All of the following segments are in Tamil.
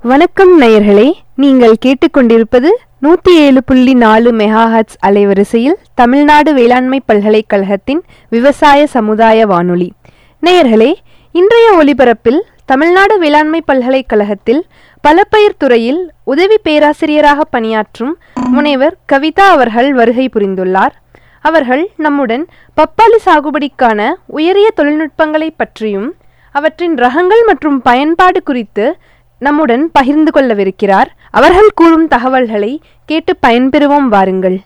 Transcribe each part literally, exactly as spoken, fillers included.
வணக்கம் நேயர்களே, நீங்கள் கேட்டுக்கொண்டிருப்பது நூற்றி ஏழு புள்ளி நாலு மெகாஹெர்ட்ஸ் அலைவரிசையில் தமிழ்நாடு வேளாண்மை பல்கலைக்கழகத்தின் விவசாய சமுதாய வானொலி. நேயர்களே, இன்றைய ஒலிபரப்பில் தமிழ்நாடு வேளாண்மை பல்கலைக்கழகத்தில் பலப்பயிர் துறையில் உதவி பேராசிரியராக பணியாற்றும் முனைவர் கவிதா அவர்கள் வருகை புரிந்துள்ளார். அவர்கள் நம்முடன் பப்பாளி சாகுபடிக்கான உயரிய தொழில்நுட்பங்களை பற்றியும் அவற்றின் ரகங்கள் மற்றும் பயன்பாடு குறித்து நம்முடன் பகிர்ந்து கொள்ளவிருக்கிறார். அவர்கள் கூறும் தகவல்களை கேட்டு பயன்பெறுவோம். வாருங்கள்.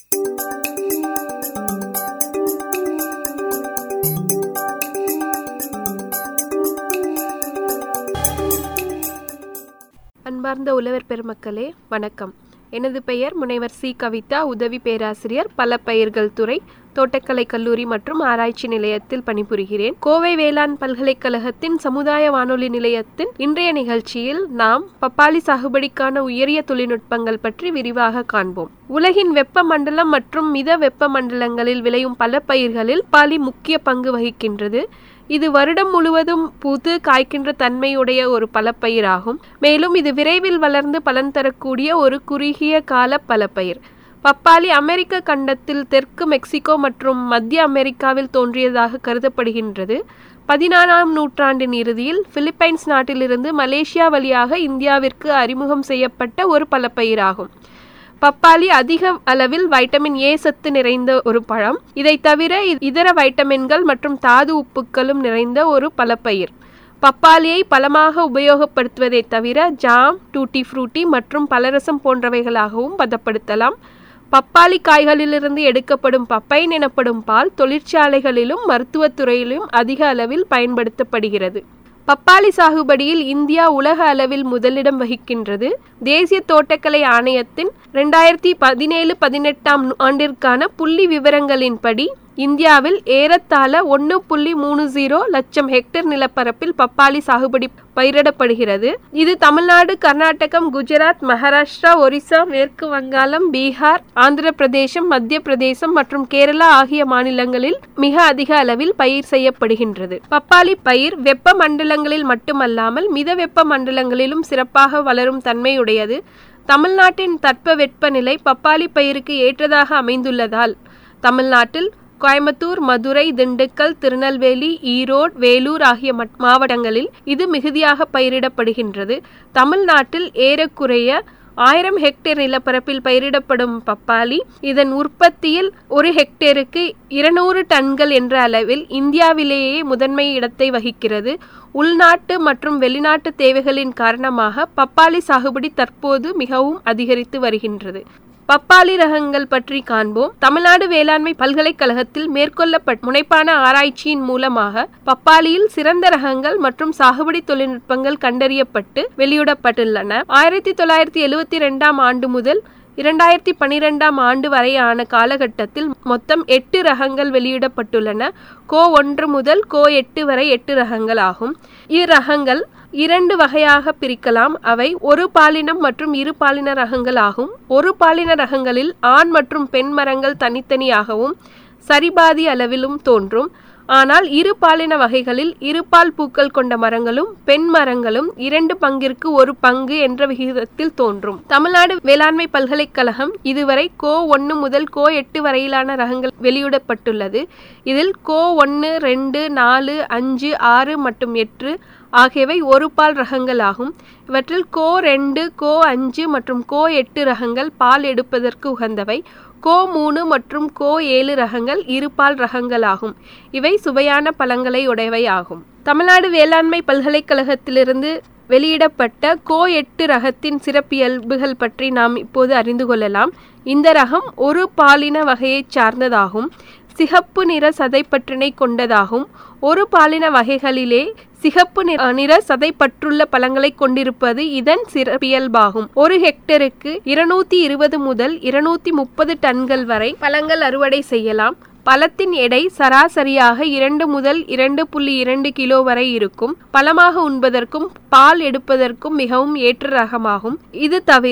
அன்பார்ந்த உழவர் பெருமக்களே, வணக்கம். எனது பெயர் முனைவர் சி கவிதா, உதவி பேராசிரியர், பல பயிர்கள் துறை, தோட்டக்கலை கல்லூரி மற்றும் ஆராய்ச்சி நிலையத்தில் பணிபுரிகிறேன். கோவை வேளாண் பல்கலைக்கழகத்தின் சமுதாய வானொலி நிலையத்தின் இன்றைய நிகழ்ச்சியில் நாம் பப்பாளி சாகுபடிக்கான உயரிய தொழில்நுட்பங்கள் பற்றி விரிவாக காண்போம். உலகின் வெப்ப மண்டலம் மற்றும் மித வெப்ப மண்டலங்களில் விளையும் பல பயிர்களில் பப்பாளி முக்கிய பங்கு வகிக்கின்றது. இது வருடம் முழுவதும் பூத்து காய்க்கின்ற தன்மையுடைய ஒரு பலப்பயிராகும். மேலும் இது விரைவில் வளர்ந்து பலன் தரக்கூடிய ஒரு குறுகிய கால பலப்பயிர். பப்பாளி அமெரிக்க கண்டத்தில் தெற்கு மெக்சிகோ மற்றும் மத்திய அமெரிக்காவில் தோன்றியதாக கருதப்படுகின்றது. பதினாறாம் நூற்றாண்டின் இறுதியில் பிலிப்பைன்ஸ் நாட்டிலிருந்து மலேசியா வழியாக இந்தியாவிற்கு அறிமுகம் செய்யப்பட்ட ஒரு பலப்பயிராகும். பப்பாளி அதிக அளவில் வைட்டமின் ஏ சத்து நிறைந்த ஒரு பழம். இதை தவிர இதர வைட்டமின்கள் மற்றும் தாது உப்புக்களும் நிறைந்த ஒரு பலப்பயிர். பப்பாளியை பழமாக உபயோகப்படுத்துவதை தவிர ஜாம், டூட்டி ஃப்ரூட்டி மற்றும் பலரசம் போன்றவைகளாகவும் பதப்படுத்தலாம். பப்பாளி காய்களிலிருந்து எடுக்கப்படும் பப்பைன் எனப்படும் பால் தொழிற்சாலைகளிலும் மருத்துவத்துறையிலும் அதிக அளவில் பயன்படுத்தப்படுகிறது. பப்பாளி சாகுபடியில் இந்தியா உலக அளவில் முதலிடம் வகிக்கின்றது. தேசிய தோட்டக்கலை ஆணையத்தின் இரண்டாயிரத்தி பதினேழு பதினெட்டாம் ஆண்டிற்கான புள்ளி விவரங்களின்படி இந்தியாவில் ஏறத்தாழ ஒன்று புள்ளி மூணு ஜீரோ லட்சம் ஹெக்டேர் நிலப்பரப்பில் பப்பாளி சாகுபடி பயிரிடப்படுகிறது. இது தமிழ்நாடு, கர்நாடகம், குஜராத், மகாராஷ்டிரா, ஒரிசா, மேற்கு வங்காளம், பீகார், ஆந்திர பிரதேசம், மத்திய பிரதேசம் மற்றும் கேரளா ஆகிய மாநிலங்களில் மிக அதிக அளவில் பயிர் செய்யப்படுகின்றது. பப்பாளி பயிர் வெப்ப மண்டலங்களில் மட்டுமல்லாமல் மித வெப்ப மண்டலங்களிலும் சிறப்பாக வளரும் தன்மையுடையது. தமிழ்நாட்டின் தட்பவெப்பநிலை பப்பாளி பயிருக்கு ஏற்றதாக அமைந்துள்ளதால் தமிழ்நாட்டில் கோயம்புத்தூர், மதுரை, திண்டுக்கல், திருநெல்வேலி, ஈரோடு, வேலூர் ஆகிய மாவட்டங்களில் இது மிகுதியாக பயிரிடப்படுகின்றது. தமிழ்நாட்டில் ஏறக்குறைய ஆயிரம் ஹெக்டேர் நிலப்பரப்பில் பயிரிடப்படும் பப்பாளி இதன் உற்பத்தியில் ஒரு ஹெக்டேருக்கு இருநூறு டன்கள் என்ற அளவில் இந்தியாவிலேயே முதன்மை இடத்தை வகிக்கிறது. உள்நாட்டு மற்றும் வெளிநாட்டு தேவைகளின் காரணமாக பப்பாளி சாகுபடி தற்போது மிகவும் அதிகரித்து வருகின்றது. பப்பாளி ரகங்கள் பற்றி காண்போம். தமிழ்நாடு வேளாண்மை பல்கலைக்கழகத்தில் மேற்கொள்ளப்பட்ட முனைப்பான ஆராய்ச்சியின் மூலமாக பப்பாளியில் சிறந்த ரகங்கள் மற்றும் சாகுபடி தொழில்நுட்பங்கள் கண்டறியப்பட்டு வெளியிடப்பட்டுள்ளன. ஆயிரத்தி தொள்ளாயிரத்தி எழுவத்தி இரண்டாம் ஆண்டு முதல் இரண்டாயிரத்தி பனிரெண்டாம் ஆண்டு வரையான காலகட்டத்தில் மொத்தம் எட்டு ரகங்கள் வெளியிடப்பட்டுள்ளன. கோ ஒன்று முதல் கோ எட்டு வரை எட்டு ரகங்கள் ஆகும். இரகங்கள் இரண்டு வகையாக பிரிக்கலாம். அவை ஒரு பாலினம் மற்றும் இரு பாலின ரகங்கள் ஆகும். ஒரு பாலின ரகங்களில் ஆண் மற்றும் பெண் மரங்கள் தனித்தனியாகவும் சரிபாதி அளவிலும் தோன்றும். ஆனால் இரு பாலின வகைகளில் இருபால் பூக்கள் கொண்ட மரங்களும் பெண் மரங்களும் இரண்டு பங்கிற்கு ஒரு பங்கு என்ற விகிதத்தில் தோன்றும். தமிழ்நாடு வேளாண்மை பல்கலைக்கழகம் இதுவரை கோ ஒன்று முதல் கோ எட்டு வரையிலான ரகங்கள் வெளியிடப்பட்டுள்ளது. இதில் கோ ஒன்று, ரெண்டு, நாலு, அஞ்சு, ஆறு மற்றும் எட்டு ஆகியவை ஒரு பால் ரகங்கள் ஆகும். இவற்றில் கோ ரெண்டு, கோ அஞ்சு மற்றும் கோ எட்டு ரகங்கள் பால் எடுப்பதற்கு உகந்தவை. கோ மூணு மற்றும் கோ ஏழு ரகங்கள் இருபால் ரகங்கள் ஆகும். இவை சுவையான பழங்களை உடையவை ஆகும். தமிழ்நாடு வேளாண்மை பல்கலைக்கழகத்திலிருந்து வெளியிடப்பட்ட கோ எட்டு ரகத்தின் சிறப்பியல்புகள் பற்றி நாம் இப்போது அறிந்து கொள்ளலாம். இந்த ரகம் ஒரு பாலின வகையை சார்ந்ததாகும். சிகப்பு நிற சதைப்பற்றினை கொண்டதாகும். ஒரு பாலின வகைகளிலே சிகப்பு நிற சதைப்பற்றுள்ள பழங்களை கொண்டிருப்பது இதன் சிறப்பியல்பாகும். ஒரு ஹெக்டருக்கு இருநூத்தி இருபது முதல் இருநூத்தி முப்பது டன்கள் வரை பழங்கள் அறுவடை செய்யலாம். பழத்தின் எடை சராசரியாக இரண்டு முதல் இரண்டு புள்ளி இரண்டு கிலோ வரை இருக்கும். பழமாக உண்பதற்கும் பால் எடுப்பதற்கும் மிகவும் ஏற்ற ரகமாகும். இது தவிர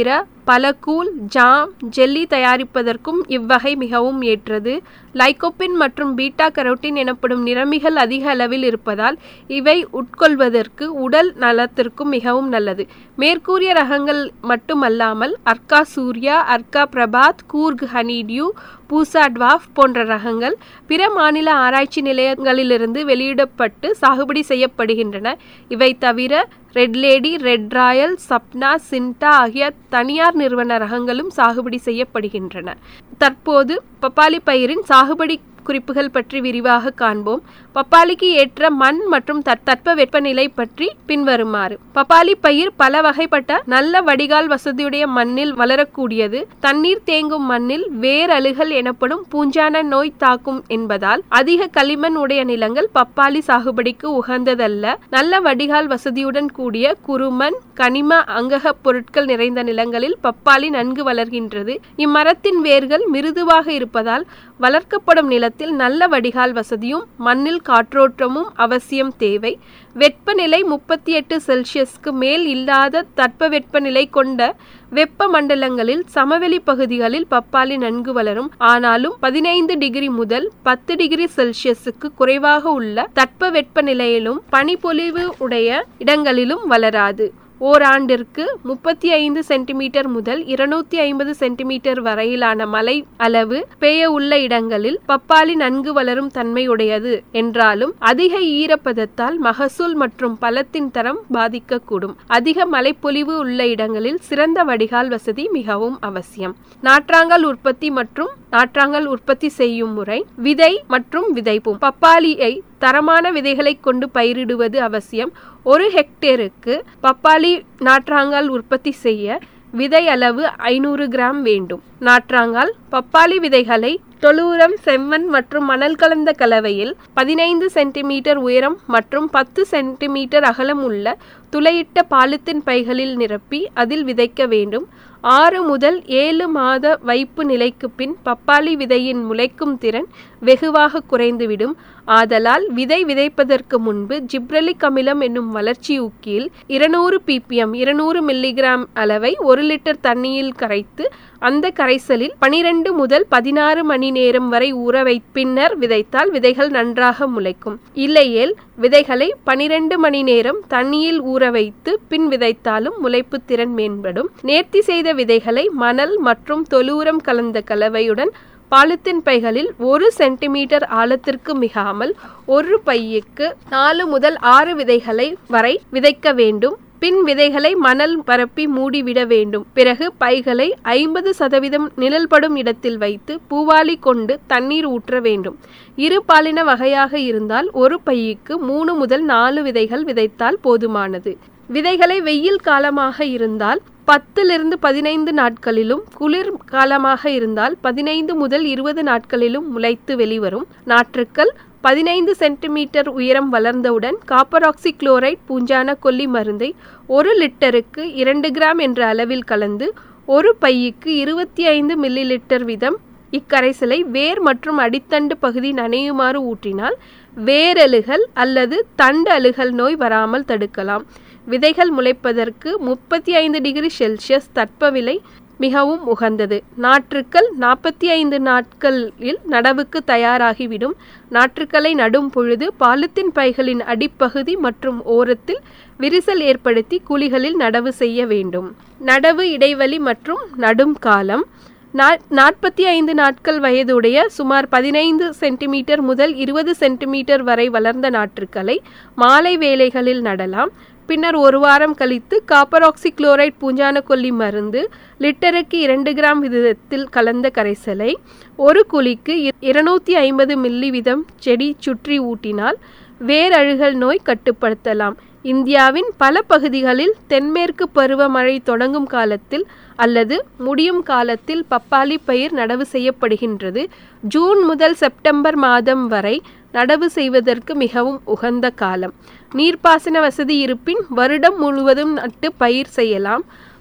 பல கூழ், ஜாம், ஜெல்லி தயாரிப்பதற்கும் இவ்வகை மிகவும் ஏற்றது. லைகோபின் மற்றும் பீட்டா கரோட்டின் எனப்படும் நிறமிகள் அதிக அளவில் இருப்பதால் இவை உட்கொள்வதற்கு உடல் நலத்திற்கும் மிகவும் நல்லது. மேற்கூறிய ரகங்கள் மட்டுமல்லாமல் அர்கா சூர்யா, அர்கா பிரபாத், கூர்க் ஹனிடியூ, பூசா ட்வாஃப் போன்ற ரகங்கள் பிற மாநில ஆராய்ச்சி நிலையங்களிலிருந்து வெளியிடப்பட்டு சாகுபடி செய்யப்படுகின்றன. இவை தவிர red lady, red royal, Sapna, சின்டா ஆகிய தனியார் நிறுவன ரகங்களும் சாகுபடி செய்யப்படுகின்றன. தற்போது பப்பாளி பயிரின் சாகுபடி குறிப்புகள் பற்றி விரிவாக காண்போம். பப்பாளிக்கு ஏற்ற மண் மற்றும் தட்ப வெப்பநிலை பற்றி பின்வருமாறு. பப்பாளி பயிர் பல வகைப்பட்ட நல்ல வடிகால் வசதியுடைய மண்ணில் வளரக்கூடியது. தண்ணீர் தேங்கும் மண்ணில் வேர் அழுகல் எனப்படும் பூஞ்சான நோய் தாக்கும் என்பதால் அதிக களிமண் உடைய நிலங்கள் பப்பாளி சாகுபடிக்கு உகந்ததல்ல. நல்ல வடிகால் வசதியுடன் கூடிய குறுமண், கனிம அங்கக பொருட்கள் நிறைந்த நிலங்களில் பப்பாளி நன்கு வளர்கின்றது. இம்மரத்தின் வேர்கள் மிருதுவாக இருப்பதால் வளர்க்கப்படும் நிலத்தில் நல்ல வடிகால் வசதியும் மண்ணில் காற்றோட்டமும் அவசியம் தேவை. வெப்பநிலை முப்பத்தி எட்டு செல்சியஸ்க்கு மேல் இல்லாத தட்பவெப்பநிலை கொண்ட வெப்ப மண்டலங்களில் சமவெளி பகுதிகளில் பப்பாளி நன்கு வளரும். ஆனாலும் பதினைந்து டிகிரி முதல் பத்து டிகிரி செல்சியஸுக்கு குறைவாக உள்ள தட்பவெப்பநிலையிலும் பனிப்பொழிவு உடைய இடங்களிலும் வளராது. ஓராண்டிற்கு முப்பத்தி ஐந்து சென்டிமீட்டர் முதல் இருநூத்தி ஐம்பது சென்டிமீட்டர் வரையிலான மழை அளவு பெய்ய உள்ள இடங்களில் பப்பாளி நன்கு வளரும் தன்மையுடையது என்றாலும் அதிக ஈரப்பதத்தால் மகசூல் மற்றும் பழத்தின் தரம் பாதிக்கக்கூடும். அதிக மழைப்பொழிவு உள்ள இடங்களில் சிறந்த வடிகால் வசதி மிகவும் அவசியம். நாற்றாங்கால் உற்பத்தி மற்றும் நாற்றாங்கால் உற்பத்தி செய்யும் முறை. விதை மற்றும் விதைப்பும். பப்பாளியை தரமான விதைகளை கொண்டு பயிரிடுவது அவசியம். ஒரு ஹெக்டேருக்கு பப்பாளி நாற்றாங்கால் உற்பத்தி செய்ய விதை அளவு ஐநூறு கிராம் வேண்டும். நாற்றாங்கால் பப்பாளி விதைகளை தொழு உரம், செம்மண் மற்றும் மணல் கலந்த கலவையில் பதினைந்து சென்டிமீட்டர் உயரம் மற்றும் பத்து சென்டிமீட்டர் அகலம் உள்ள துளையிட்ட பாலித்தீன் பைகளில் நிரப்பி அதில் விதைக்க வேண்டும். ஆறு முதல் ஏழு மாத வைப்பு நிலைக்கு பின் பப்பாளி விதையின் முளைக்கும் திறன் வெகுவாக குறைந்துவிடும். ஆதலால் விதை விதைப்பதற்கு முன்பு ஜிப்ரலிக் அமிலம் என்னும் வளர்ச்சி ஊக்கியில் இருநூறு பிபிஎம் இருநூறு மில்லிகிராம் அளவை ஒரு லிட்டர் தண்ணீரில் கரைத்து அந்த கரைசலில் பனிரெண்டு முதல் பதினாறு மணி நேரம் வரை ஊற வை பின்னர் விதைத்தால் விதைகள் நன்றாக முளைக்கும். இல்லையேல் விதைகளை பனிரெண்டு மணி நேரம் தண்ணீரில் ஊற வைத்து பின் விதைத்தாலும் முளைப்பு திறன் மேம்படும். நேர்த்தி செய்த விதைகளை மணல் மற்றும் தொழு உரம் கலந்த கலவையுடன் பாலித்தீன் பைகளில் ஒரு சென்டிமீட்டர் ஆழத்திற்கு மிகாமல் ஒரு பையுக்கு நாலு முதல் ஆறு விதைகளை வரை விதைக்க வேண்டும். பின் விதைகளை மணல் பரப்பி மூடிவிட வேண்டும். பிறகு பைகளை ஐம்பது சதவீதம் நிழல்படும் இடத்தில் வைத்து பூவாளி கொண்டு தண்ணீர் ஊற்ற வேண்டும். இரு பாலின வகையாக இருந்தால் ஒரு பையுக்கு மூணு முதல் நாலு விதைகள் விதைத்தால் போதுமானது. விதைகளை வெயில் காலமாக இருந்தால் பத்திலிருந்து பதினைந்து நாட்களிலும், குளிர் காலமாக இருந்தால் பதினைந்து முதல் இருபது நாட்களிலும் முளைத்து வெளிவரும். நாற்றுக்கள் பதினைந்து சென்டிமீட்டர் உயரம் வளர்ந்தவுடன் காப்பராக்சி குளோரைட் பூஞ்சான கொல்லி மருந்தை ஒரு லிட்டருக்கு இரண்டு கிராம் என்ற அளவில் கலந்து ஒரு பையுக்கு இருபத்தி ஐந்து மில்லி லிட்டர் வீதம் இக்கரைசலை வேர் மற்றும் அடித்தண்டு பகுதி நனையுமாறு ஊற்றினால் வேரழுகல் அல்லது தண்டு அழுகல் நோய் வராமல் தடுக்கலாம். விதைகள் முளைப்பதற்கு முப்பத்தி ஐந்து டிகிரி செல்சியஸ் தட்பவிலை மிகவும் உகந்தது. நாற்றுக்கள் நாற்பத்தி ஐந்து நாட்களில் நடவுக்கு தயாராகிவிடும். நாற்றுக்களை நடும் பொழுது பாலித்தீன் பைகளின் அடிப்பகுதி மற்றும் ஓரத்தில் விரிசல் ஏற்படுத்தி குழிகளில் நடவு செய்ய வேண்டும். நடவு இடைவெளி மற்றும் நடும் காலம். நாற்பத்தி ஐந்து நாட்கள் வயதுடைய சுமார் பதினைந்து சென்டிமீட்டர் முதல் இருபது சென்டிமீட்டர் வரை வளர்ந்த நாற்றுக்களை மாலை வேளைகளில் நடலாம். பின்னர் ஒரு வாரம் கழித்து காப்பராக்சி குளோரைட் பூஞ்சான கொல்லி மருந்து லிட்டருக்கு இரண்டு கிராம் விதத்தில் கலந்த கரைசலை ஒரு குழிக்கு இருநூத்தி ஐம்பது மில்லி வீதம் செடி சுற்றி ஊட்டினால் வேரழுகல் நோய் கட்டுப்படுத்தலாம். இந்தியாவின் பல பகுதிகளில் தென்மேற்கு பருவமழை தொடங்கும் காலத்தில் அல்லது முடியும் காலத்தில் பப்பாளி பயிர் நடவு செய்யப்படுகின்றது. ஜூன் முதல் செப்டம்பர் மாதம் வரை நடவு செய்வதற்கு மிகவும் உகந்த காலம். நீர்ப்பாசன வசதி இருப்பின் வருடம் முழுவதும் நட்டு பயிர் செய்யலாம்.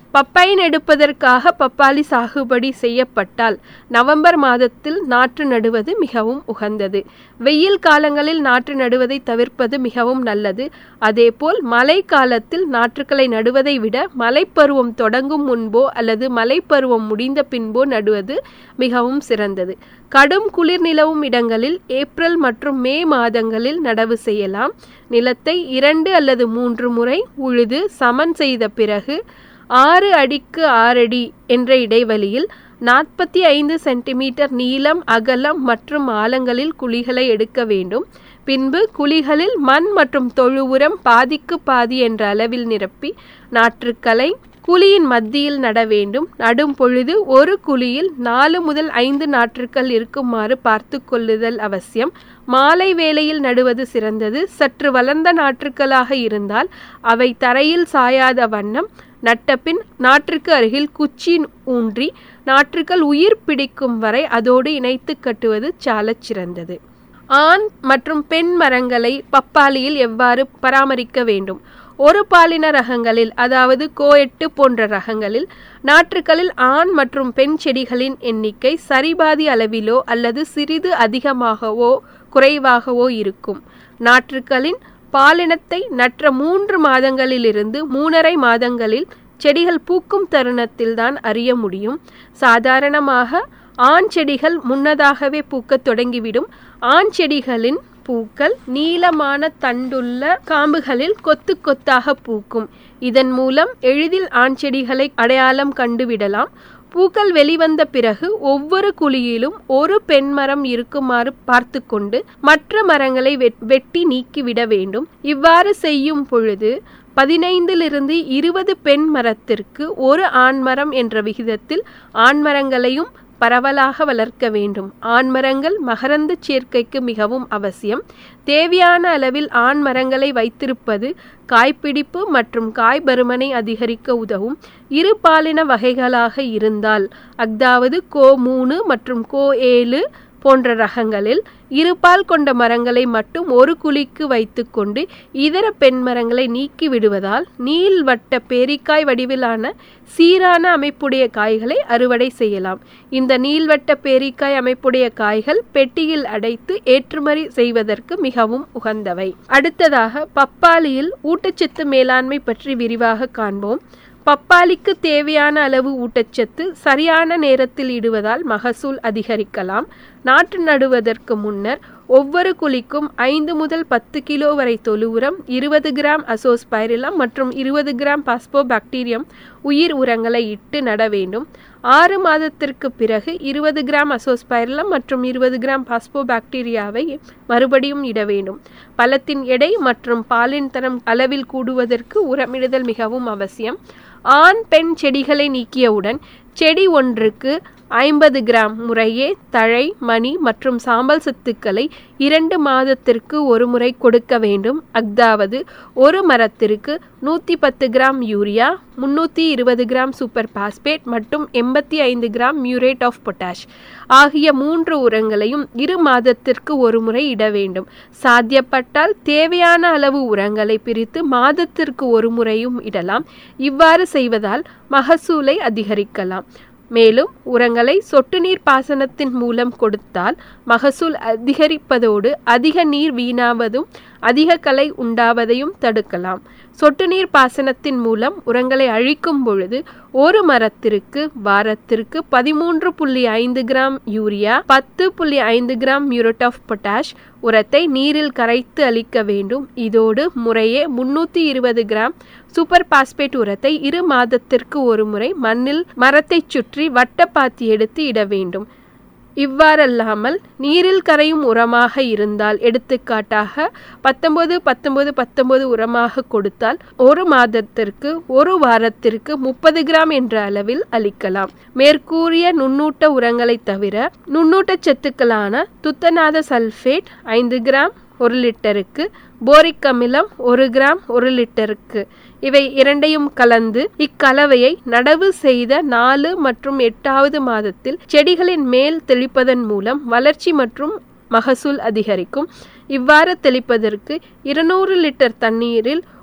பப்பாயின் எடுப்பதற்காக பப்பாளி சாகுபடி செய்யப்பட்டால் நவம்பர் மாதத்தில் நாற்று நடுவது மிகவும் உகந்தது. வெயில் காலங்களில் நாற்று நடுவதை தவிர்ப்பது மிகவும் நல்லது. அதேபோல் மழை காலத்தில் நாற்றுக்களை நடுவதை விட மழைப்பருவம் தொடங்கும் முன்போ அல்லது மழைப்பருவம் முடிந்த பின்போ நடுவது மிகவும் சிறந்தது. கடும் குளிர் நிலவும் இடங்களில் ஏப்ரல் மற்றும் மே மாதங்களில் நடவு செய்யலாம். நிலத்தை இரண்டு அல்லது மூன்று முறை உழுது சமன் செய்த பிறகு ஆறு அடிக்கு ஆறடி என்ற இடைவெளியில் நாற்பத்தி ஐந்து சென்டிமீட்டர் நீளம், அகலம் மற்றும் ஆழங்களில் குழிகளை எடுக்க வேண்டும். பின்பு குழிகளில் மண் மற்றும் தொழு உரம் பாதிக்கு பாதி என்ற அளவில் நிரப்பி நாற்றுக்களை குழியின் மத்தியில் நட வேண்டும். நடும் பொழுது ஒரு குழியில் நாலு முதல் ஐந்து நாற்றுக்கள் இருக்குமாறு பார்த்து கொள்ளுதல் அவசியம். மாலை வேளையில் நடுவது சிறந்தது. சற்று வளர்ந்த நாற்றுக்களாக இருந்தால் அவை தரையில் சாயாத வண்ணம் நட்டபின் நாற்றுக்கு அருகில் குச்சி ஊன்றி நாற்றுக்கள் உயிர் பிடிக்கும் வரை அதோடு இணைத்து கட்டுவது சாலச் சிறந்தது. ஆண் மற்றும் பெண் மரங்களை பப்பாளியில் எவ்வாறு பராமரிக்க வேண்டும்? ஒரு பாலின ரகங்களில், அதாவது கோ எட்டு போன்ற ரகங்களில் நாற்றுக்களில் ஆண் மற்றும் பெண் செடிகளின் எண்ணிக்கை சரிபாதி அளவிலோ அல்லது சிறிது அதிகமாகவோ குறைவாகவோ இருக்கும். நாற்றுக்களின் பாலினத்தை நற்ற மூன்று மாதங்களிலிருந்து மூணரை மாதங்களில் செடிகள் பூக்கும் தருணத்தில்தான் அறிய முடியும். சாதாரணமாக ஆண் செடிகள் முன்னதாகவே பூக்க தொடங்கிவிடும். ஆண் செடிகளின் பூக்கள் நீளமான தண்டுள்ள காம்புகளில் கொத்து கொத்தாக பூக்கும். இதன் மூலம் எளிதில் ஆண் செடிகளை அடையாளம் கண்டுவிடலாம். பூக்கள் வெளிவந்த பிறகு ஒவ்வொரு குழியிலும் ஒரு பெண் மரம் இருக்குமாறு பார்த்து கொண்டு மற்ற மரங்களை வெட்டி நீக்கிவிட வேண்டும். இவ்வாறு செய்யும் பொழுது பதினைந்திலிருந்து இருபது பெண் மரத்திற்கு ஒரு ஆண் மரம் என்ற விகிதத்தில் ஆண் மரங்களையும் பரவலாக வளர்க்க வேண்டும். ஆண்மரங்கள் மகரந்த சேர்க்கைக்கு மிகவும் அவசியம். தேவையான அளவில் ஆண் மரங்களை வைத்திருப்பது காய்பிடிப்பு மற்றும் காய் பருமனை அதிகரிக்க உதவும். இரு பாலின வகைகளாக இருந்தால், அதாவது கோ மூணு மற்றும் கோ ஏழு போன்ற ரகங்களில் இருபால் கொண்ட மரங்களை மட்டும் ஒரு குழிக்கு வைத்து கொண்டு இதர பெண் மரங்களை நீக்கி விடுவதால் நீள்வட்ட பேரிக்காய் வடிவிலான சீரான அமைப்புடைய காய்களை அறுவடை செய்யலாம். இந்த நீள்வட்ட பேரிக்காய் அமைப்புடைய காய்கள் பெட்டியில் அடைத்து ஏற்றுமதி செய்வதற்கு மிகவும் உகந்தவை. அடுத்ததாக பப்பாளியில் ஊட்டச்சத்து மேலாண்மை பற்றி விரிவாக காண்போம். பப்பாளிக்கு தேவையான அளவு ஊட்டச்சத்து சரியான நேரத்தில் இடுவதால் மகசூல் அதிகரிக்கலாம். நாற்று நடுவதற்கு முன்னர் ஒவ்வொரு குழிக்கும் ஐந்து முதல் பத்து கிலோ வரை தொழு உரம், இருபது கிராம் அசோஸ்பைரிலம் மற்றும் இருபது கிராம் பாஸ்போபாக்டீரியம் உயிர் உரங்களை இட்டு நட வேண்டும். ஆறு மாதத்திற்கு பிறகு இருபது கிராம் அசோஸ்பைரிலம் மற்றும் இருபது கிராம் பாஸ்போபாக்டீரியாவை மறுபடியும் இட வேண்டும். பழத்தின் எடை மற்றும் பாலின் தரம் அளவில் கூடுவதற்கு உரமிடுதல் மிகவும் அவசியம். ஆண் பெண் செடிகளை நீக்கியவுடன் செடி ஒன்றுக்கு ஐம்பது கிராம் முறையே தழை, மணி மற்றும் சாம்பல் சத்துக்களை இரண்டு மாதத்திற்கு ஒரு முறை கொடுக்க வேண்டும். அதாவது ஒரு மரத்திற்கு நூற்றி பத்து கிராம் யூரியா, முன்னூற்றி இருபது கிராம் சூப்பர் பாஸ்பேட் மற்றும் எண்பத்தி ஐந்து கிராம் மியூரேட் ஆஃப் பொட்டாஷ் ஆகிய மூன்று உரங்களையும் இரு மாதத்திற்கு ஒரு முறை இட வேண்டும். சாத்தியப்பட்டால் தேவையான அளவு உரங்களை பிரித்து மாதத்திற்கு ஒரு முறையும் இடலாம். இவ்வாறு செய்வதால் மகசூலை அதிகரிக்கலாம். மேலும் உரங்களை சொட்டு நீர் பாசனத்தின் மூலம் கொடுத்தால் மகசூல் அதிகரிப்பதோடு அதிக நீர் வீணாவதும் அதிக களை உண்டாவதையும் தடுக்கலாம். சொட்டு நீர் பாசனத்தின் மூலம் உரங்களை அழிக்கும் பொழுது ஒரு மரத்திற்கு வாரத்திற்கு பதிமூன்று புள்ளி ஐந்து கிராம் யூரியா, பத்து புள்ளி ஐந்து கிராம் மியூரேட் ஆஃப் பொட்டாஷ் உரத்தை நீரில் கரைத்து அளிக்க வேண்டும். இதோடு முறையே முன்னூற்றி இருபது கிராம் சூப்பர் பாஸ்பேட் உரத்தை இரு மாதத்திற்கு ஒரு முறை மண்ணில் மரத்தை சுற்றி வட்டப்பாத்தி எடுத்து இட வேண்டும். இவ்வாறல்லாமல் நீரில் கரையும் உரமாக இருந்தால், எடுத்துக்காட்டாக பத்தொன்பது பத்தொன்பது பத்தொன்பது உரமாக கொடுத்தால் ஒரு மாதத்திற்கு ஒரு வாரத்திற்கு முப்பது கிராம் என்ற அளவில் அளிக்கலாம். மேற்கூறிய நுண்ணூட்ட உரங்களை தவிர நுண்ணூட்ட சத்துக்களான துத்தநாத சல்ஃபேட் ஐந்து கிராம் ஒரு லிட்டருக்கு, போரிக் அமிலம் ஒரு கிராம் ஒரு லிட்டருக்கு, இவை இரண்டையும் கலந்து இக்கலவையை நடவு செய்த நாலு மற்றும் எட்டாவது மாதத்தில் செடிகளின் மேல் தெளிப்பதன் மூலம் வளர்ச்சி மற்றும் மகசூல் அதிகரிக்கும். இவ்வாறு தெளிப்பதற்கு இருநூறு லிட்டர் தண்ணீரில்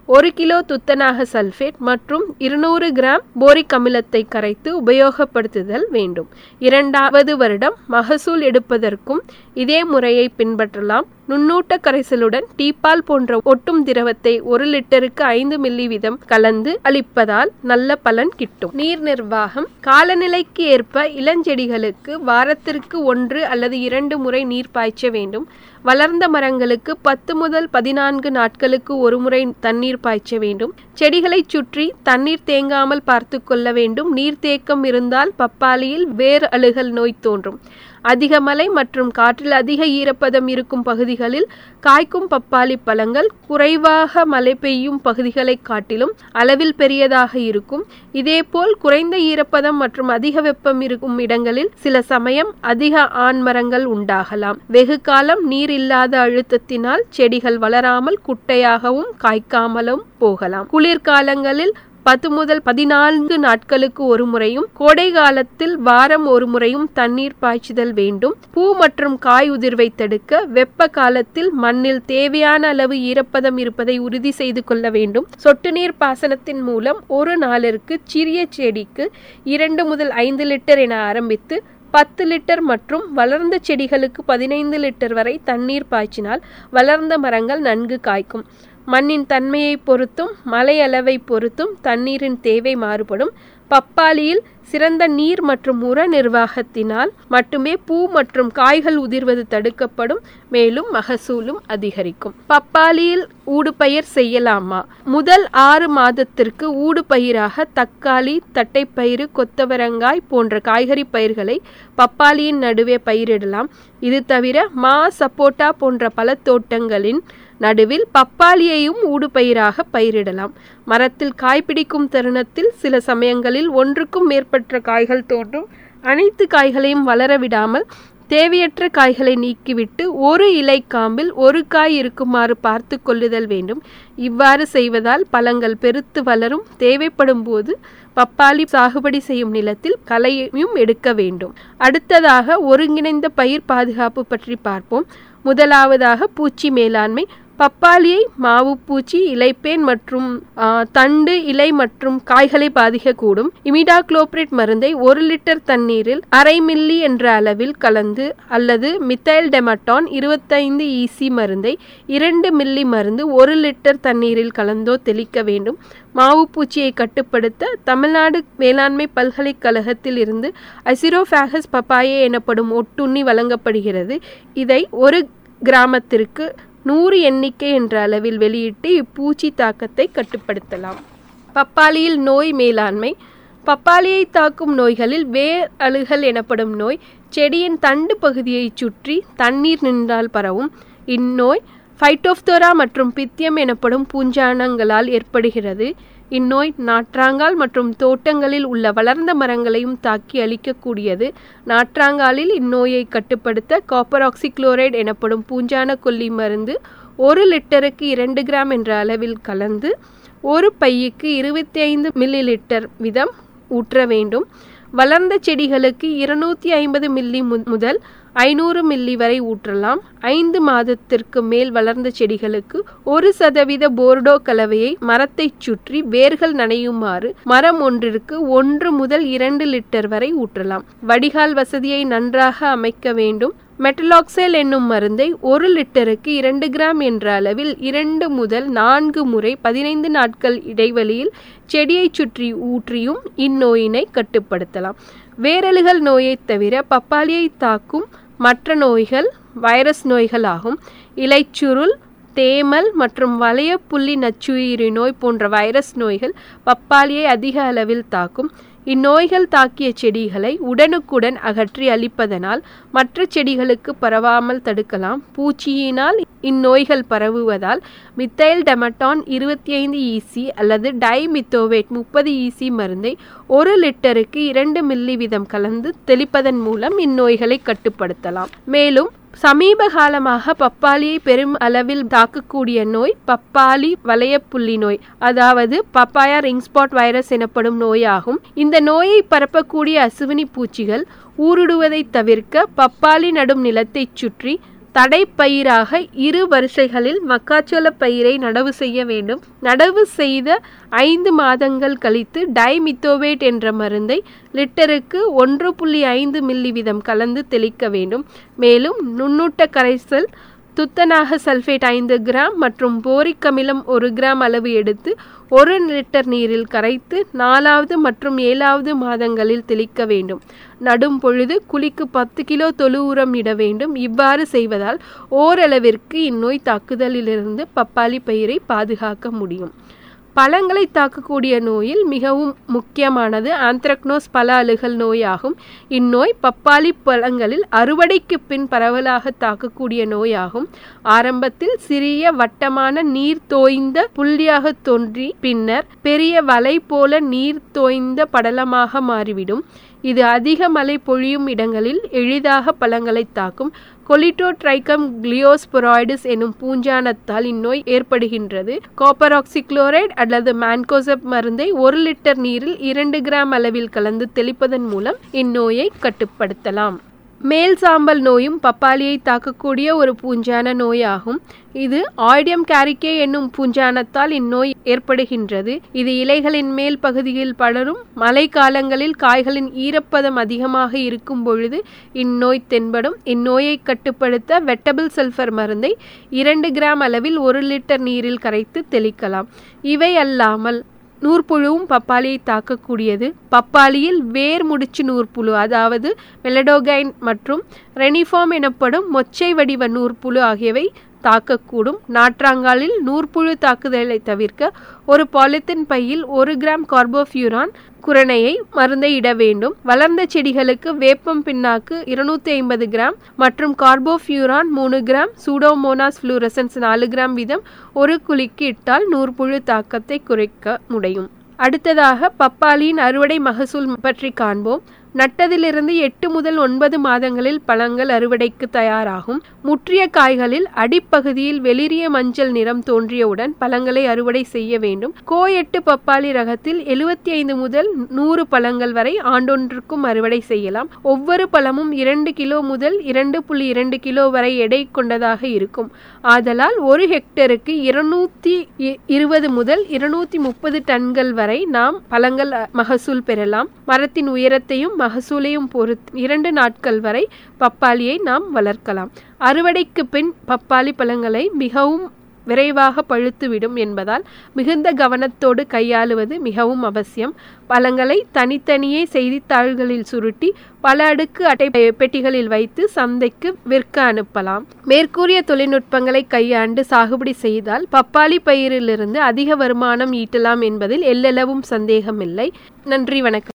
ஒரு கிலோ துத்தநாக சல்ஃபேட் மற்றும் இருநூறு கிராம் போரிக் அமிலத்தை கரைத்து உபயோகப்படுத்துதல் வேண்டும். இரண்டாவது வருடம் மகசூல் எடுப்பதற்கும் இதே முறையை பின்பற்றலாம். நுண்ணூட்ட கரைசலுடன் டீப்பால் போன்ற ஒட்டும் திரவத்தை ஒரு லிட்டருக்கு ஐந்து மில்லி வீதம் கலந்து அளிப்பதால் நல்ல பலன் கிட்டும். நீர் நிர்வாகம். காலநிலைக்கு ஏற்ப இளஞ்செடிகளுக்கு வாரத்திற்கு ஒன்று அல்லது இரண்டு முறை நீர் பாய்ச்ச வேண்டும். வளர்ந்த மரங்களுக்கு பத்து முதல் பதினான்கு நாட்களுக்கு ஒரு முறை தண்ணீர் பாய்ச்ச வேண்டும். செடிகளை சுற்றி தண்ணீர் தேங்காமல் பார்த்து கொள்ள வேண்டும். நீர்த்தேக்கம் இருந்தால் பப்பாளியில் வேர் அழுகல் நோய் தோன்றும். அதிக மழை மற்றும் காற்றில் அதிக ஈரப்பதம் இருக்கும் பகுதிகளில் காய்க்கும் பப்பாளி பழங்கள் குறைவாக மழை பெய்யும் பகுதிகளை காட்டிலும் அளவில் பெரியதாக இருக்கும். இதேபோல் குறைந்த ஈரப்பதம் மற்றும் அதிக வெப்பம் இருக்கும் இடங்களில் சில சமயம் அதிக ஆண் மரங்கள் உண்டாகலாம். வெகு காலம் நீர் இல்லாத அழுத்தத்தினால் செடிகள் வளராமல் குட்டையாகவும் காய்க்காமலும் போகலாம். குளிர்காலங்களில் பத்து முதல் பதினான்கு நாட்களுக்கு ஒரு முறையும் கோடை காலத்தில் வாரம் ஒரு முறையும் தண்ணீர் பாய்ச்சுதல் வேண்டும். பூ மற்றும் காய் உதிர்வை தடுக்க வெப்ப காலத்தில் மண்ணில் தேவையான அளவு ஈரப்பதம் இருப்பதை உறுதி செய்து கொள்ள வேண்டும். சொட்டு நீர் பாசனத்தின் மூலம் ஒரு நாளிற்கு சிறிய செடிக்கு இரண்டு முதல் ஐந்து லிட்டர் என ஆரம்பித்து பத்து லிட்டர் மற்றும் வளர்ந்த செடிகளுக்கு பதினைந்து லிட்டர் வரை தண்ணீர் பாய்ச்சினால் வளர்ந்த மரங்கள் நன்கு காய்க்கும். மண்ணின் தன்மையை பொறுத்தும் மழை அளவை பொறுத்தும் தண்ணீரின் தேவை மாறுபடும். பப்பாளியில் சிறந்த நீர் மற்றும் உர நிர்வாகத்தினால் மட்டுமே பூ மற்றும் காய்கள் உதிர்வது தடுக்கப்படும். மேலும் மகசூலும் அதிகரிக்கும். பப்பாளியில் ஊடுபயிர் செய்யலாமா? முதல் ஆறு மாதத்திற்கு ஊடுபயிராக தக்காளி, தட்டைப்பயிறு, கொத்தவரங்காய் போன்ற காய்கறி பயிர்களை பப்பாளியின் நடுவே பயிரிடலாம். இது தவிர மா, சப்போட்டா போன்ற பல தோட்டங்களின் நடுவில் பப்பாளியையும் ஊடுபயிராக பயிரிடலாம். மரத்தில் காய்பிடிக்கும் தருணத்தில் சில சமயங்களில் ஒன்றுக்கும் மேற்பட்ட காய்கள் தோன்றும். அனைத்து காய்களையும் வளர விடாமல் தேவையற்ற காய்களை நீக்கிவிட்டு ஒரு இலை காம்பில் ஒரு காய் இருக்குமாறு பார்த்து கொள்ளுதல் வேண்டும். இவ்வாறு செய்வதால் பழங்கள் பெருத்து வளரும். தேவைப்படும் போது பப்பாளி சாகுபடி செய்யும் நிலத்தில் களையும் எடுக்க வேண்டும். அடுத்ததாக ஒருங்கிணைந்த பயிர் பாதுகாப்பு பற்றி பார்ப்போம். முதலாவதாக பூச்சி மேலாண்மை. பப்பாளியை மாவு பூச்சி, இலைப்பேன் மற்றும் தண்டு, இலை மற்றும் காய்களை பாதிக்கக்கூடும். இமிடாக்ளோபிரிட் மருந்தை ஒரு லிட்டர் தண்ணீரில் அரை மில்லி என்ற அளவில் கலந்து அல்லது மித்தைல் டெமட்டான் இருபத்தைந்து ஈசி மருந்தை இரண்டு மில்லி மருந்து ஒரு லிட்டர் தண்ணீரில் கலந்தோ தெளிக்க வேண்டும். மாவு பூச்சியை கட்டுப்படுத்த தமிழ்நாடு வேளாண்மை பல்கலைக்கழகத்தில் இருந்து அசிரோஃபாகஸ் பப்பாயே எனப்படும் ஒட்டுண்ணி வழங்கப்படுகிறது. இதை ஒரு கிராமத்திற்கு நூறு எண்ணிக்கை என்ற அளவில் வெளியிட்டு இப்பூச்சி தாக்கத்தை கட்டுப்படுத்தலாம். பப்பாளியில் நோய் மேலாண்மை. பப்பாளியை தாக்கும் நோய்களில் வேர் அழுகல் எனப்படும் நோய் செடியின் தண்டு பகுதியை சுற்றி தண்ணீர் நின்றால் பரவும். இந்நோய் ஃபைட்டோப்தோரா மற்றும் பித்தியம் எனப்படும் பூஞ்சானங்களால் ஏற்படுகிறது. இந்நோய் நாற்றாங்கால் மற்றும் தோட்டங்களில் உள்ள வளர்ந்த மரங்களையும் தாக்கி அழிக்கக்கூடியது. நாற்றாங்காலில் இந்நோயை கட்டுப்படுத்த காப்பர் ஆக்சிக்ளோரைடு எனப்படும் பூஞ்சான கொல்லி மருந்து ஒரு லிட்டருக்கு இரண்டு கிராம் என்ற அளவில் கலந்து ஒரு பையுக்கு இருபத்தி ஐந்து மில்லி லிட்டர் வீதம் ஊற்ற வேண்டும். வளர்ந்த செடிகளுக்கு இருநூற்றி ஐம்பது மில்லி முதல் ஐநூறு மில்லி வரை ஊற்றலாம். ஐந்து மாதத்திற்கு மேல் வளர்ந்த செடிகளுக்கு ஒரு சதவீத போர்டோ கலவையை மரத்தை சுற்றி வேர்கள் நனையுமாறு மரம் ஒன்றிற்கு ஒன்று முதல் இரண்டு லிட்டர் வரை ஊற்றலாம். வடிகால் வசதியை நன்றாக அமைக்க வேண்டும். மெட்டலாக்சைல் என்னும் மருந்தை ஒரு லிட்டருக்கு இரண்டு கிராம் என்ற அளவில் இரண்டு முதல் நான்கு முறை பதினைந்து நாட்கள் இடைவெளியில் செடியை சுற்றி ஊற்றியும் இந்நோயினை கட்டுப்படுத்தலாம். வேரழுகல் நோயை தவிர பப்பாளியை தாக்கும் மற்ற நோய்கள் வைரஸ் நோய்கள் ஆகும். இலைச்சுருள், தேமல் மற்றும் வளைய புள்ளி நச்சுயிரி நோய் போன்ற வைரஸ் நோய்கள் பப்பாளியை அதிக அளவில் தாக்கும். இந்நோய்கள் தாக்கிய செடிகளை உடனுக்குடன் அகற்றி அழிப்பதனால் மற்ற செடிகளுக்கு பரவாமல் தடுக்கலாம். பூச்சியினால் இந்நோய்கள் பரவுவதால் மித்தைல் டெமட்டான் இருபத்தி ஐந்து ஈசி அல்லது டைமித்தோவேட் முப்பது ஈசி மருந்தை ஒரு லிட்டருக்கு இரண்டு மில்லி வீதம் கலந்து தெளிப்பதன் மூலம் இந்நோய்களை கட்டுப்படுத்தலாம். மேலும் சமீப காலமாக பப்பாளியை பெரும் அளவில் தாக்கக்கூடிய நோய் பப்பாளி வளையப்புள்ளி நோய், அதாவது பப்பாயா ரிங் ஸ்பாட் வைரஸ் எனப்படும் நோயாகும். இந்த நோயை பரப்பக்கூடிய அசுவினி பூச்சிகள் ஊடுருவதை தவிர்க்க பப்பாளி நடும் நிலத்தை சுற்றி தடைப்பயிராக இரு வரிசைகளில் மக்காச்சோள பயிரை நடவு செய்ய வேண்டும். நடவு செய்த ஐந்து மாதங்கள் கழித்து டைமித்தோவேட் என்ற மருந்தை லிட்டருக்கு ஒன்று புள்ளி ஐந்து மில்லி வீதம் கலந்து தெளிக்க வேண்டும். மேலும் நுண்ணூட்ட கரைசல் துத்தநாக சல்ஃபேட் ஐந்து கிராம் மற்றும் போரிக் அமிலம் ஒரு கிராம் அளவு எடுத்து ஒரு லிட்டர் நீரில் கரைத்து நாலாவது மற்றும் ஏழாவது மாதங்களில் தெளிக்க வேண்டும். நடும் பொழுது குழிக்கு பத்து கிலோ தொழு உரம் இட வேண்டும். இவ்வாறு செய்வதால் ஓரளவிற்கு இந்நோய் தாக்குதலிலிருந்து பப்பாளி பயிரை பாதுகாக்க முடியும். பழங்களை தாக்கக்கூடிய நோயில் மிகவும் முக்கியமானது ஆந்த்ரக்னோஸ் பழ அழுகல் நோயாகும். இந்நோய் பப்பாளி பழங்களில் அறுவடைக்கு பின் பரவலாக தாக்கக்கூடிய நோயாகும். ஆரம்பத்தில் சிறிய வட்டமான நீர் தோய்ந்த புள்ளியாக தோன்றி பின்னர் பெரிய வலை போல நீர் தோய்ந்த படலமாக மாறிவிடும். இது அதிக மழை பொழியும் இடங்களில் எளிதாக பழங்களை தாக்கும். கொலிட்டோட்ரைக்கம் கிளியோஸ்பொராய்டிஸ் எனும் பூஞ்சானத்தால் இந்நோய் ஏற்படுகின்றது. காப்பர் ஆக்சிக்ளோரைடு அல்லது மான்கோசெப் மருந்தை ஒரு லிட்டர் நீரில் இரண்டு கிராம் அளவில் கலந்து தெளிப்பதன் மூலம் இந்நோயை கட்டுப்படுத்தலாம். மேல் சாம்பல் நோயும் பப்பாளியை தாக்கக்கூடிய ஒரு பூஞ்சான நோயாகும். இது ஆய்டியம் கேரிக்கே என்னும் பூஞ்சானத்தால் இந்நோய் ஏற்படுகின்றது. இது இலைகளின் மேல் பகுதியில் படரும். மழை காலங்களில் காய்களின் ஈரப்பதம் அதிகமாக இருக்கும் பொழுது இந்நோய் தென்படும். இந்நோயை கட்டுப்படுத்த வெட்டபிள் சல்ஃபர் மருந்தை இரண்டு கிராம் அளவில் ஒரு லிட்டர் நீரில் கரைத்து தெளிக்கலாம். இவை அல்லாமல் நூற்புழுவும் பப்பாளியை தாக்கக்கூடியது. பப்பாளியில் வேர் முடிச்சு நூற்புழு அதாவது மெலடோகைன் மற்றும் ரெனிஃபார்ம் எனப்படும் மொச்சை வடிவ நூற்புழு ஆகியவை தாக்கக்கூடும். நாற்றாங்காலில் நூற்புழு தாக்குதலை தவிர்க்க ஒரு பாலித்தீன் பையில் ஒரு கிராம் கார்போஃபியூரான் குரணையை மருந்தை இட வேண்டும். வளர்ந்த செடிகளுக்கு வேப்பம் பின்னாக்கு இருநூத்தி ஐம்பது கிராம் மற்றும் கார்போஃபியூரான் மூணு கிராம், சூடோமோனாஸ் ஃப்ளூரசன்ஸ் நாலு கிராம் வீதம் ஒரு குழிக்கு இட்டால் நூற்புழு தாக்கத்தை குறைக்க முடியும். அடுத்ததாக பப்பாளியின் அறுவடை மகசூல் பற்றி காண்போம். நட்டதிலிருந்து எட்டு முதல் ஒன்பது மாதங்களில் பழங்கள் அறுவடைக்கு தயாராகும். முற்றிய காய்களில் அடிப்பகுதியில் வெளிரிய மஞ்சள் நிறம் தோன்றியவுடன் பழங்களை அறுவடை செய்ய வேண்டும். கோ எட்டு பப்பாளி ரகத்தில் எழுபத்தி ஐந்து முதல் நூறு பழங்கள் வரை ஆண்டொன்றுக்கும் அறுவடை செய்யலாம். ஒவ்வொரு பழமும் இரண்டு கிலோ முதல் இரண்டு புள்ளி இரண்டு கிலோ வரை எடை கொண்டதாக இருக்கும். ஆதலால் ஒரு ஹெக்டருக்கு இருநூத்தி இருபது முதல் இருநூத்தி முப்பது டன்கள் வரை நாம் பழங்கள் மகசூல் பெறலாம். மரத்தின் உயரத்தையும் மகசூலையும் பொறுத்து இரண்டு நாட்கள் வரை பப்பாளியை நாம் வளர்க்கலாம். அறுவடைக்கு பின் பப்பாளி பழங்களை மிகவும் விரைவாக பழுத்துவிடும் என்பதால் மிகுந்த கவனத்தோடு கையாளுவது மிகவும் அவசியம். பழங்களை தனித்தனியே செய்தித்தாள்களில் சுருட்டி பல அடுக்கு அட்டை பெட்டிகளில் வைத்து சந்தைக்கு விற்க அனுப்பலாம். மேற்கூறிய தொழில்நுட்பங்களை கையாண்டு சாகுபடி செய்தால் பப்பாளி பயிரிலிருந்து அதிக வருமானம் ஈட்டலாம் என்பதில் எல்லளவும் சந்தேகமில்லை. நன்றி, வணக்கம்.